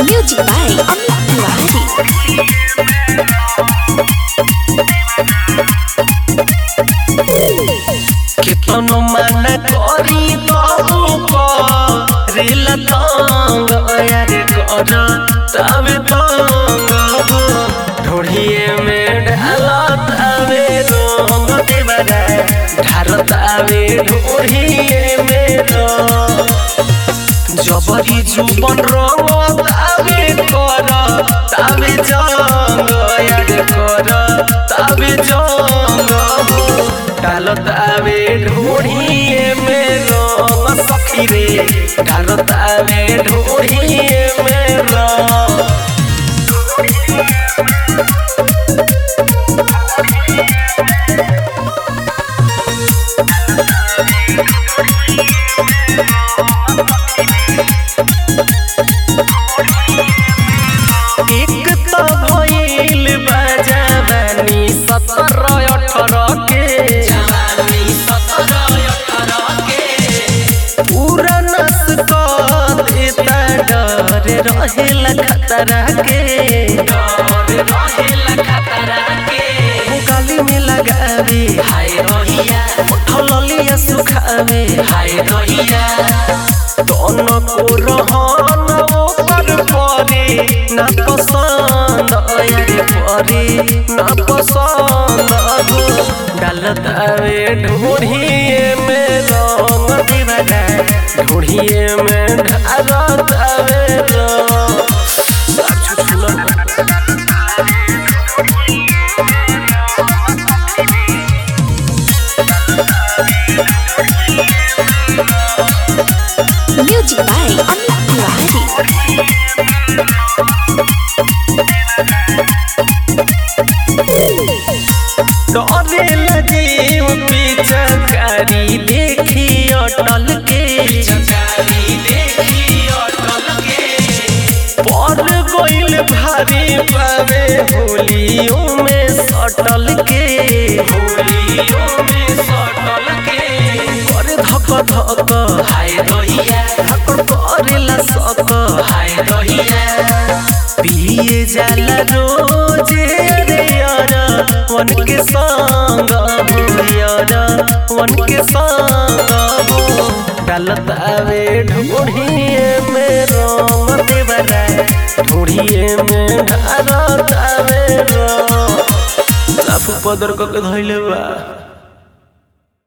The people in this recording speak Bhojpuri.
Music by Amit Tiwari. केतनो माना करी तबो रेला तंग यार कर तबे तंग ढोढ़िए में ढाला तबे रंग देवरा ढाल तबे ढोढ़िए में जबरी जुबन रंग तबे कर तबे जंग यार कर तबे जंग डालतावे ढोढ़िए में रंग सखी रे डालतावे ढोढ़िए में रंग एक तो भइल बजावानी 17-18 के पूरा नस को देता डर रहेला खतरा के गाली में लगावे हाय रहिया ठललिया सुखावे हाय रहिया दोनों को रहन ऊपर परे ना पसंद यार परे ना पसंद डालतावे ढोढ़िए में रंग देवरा ढोढ़िए में ढालतावे रंग Music by Amit Tiwari. डरेला जीव पिचकारी देखी अटल के पर गइल भारी पावे होलियों में सटल के करे धक धक हाय रहिया धक करेला सक हाय रहिया पिए जाला रोज रे यार वन के संग हो यार वन के संग हो डालतावे ढोढ़िए में रंग देवरा ढोढ़िए में ढालतावे रंग लाफू पदर क के धइले बा।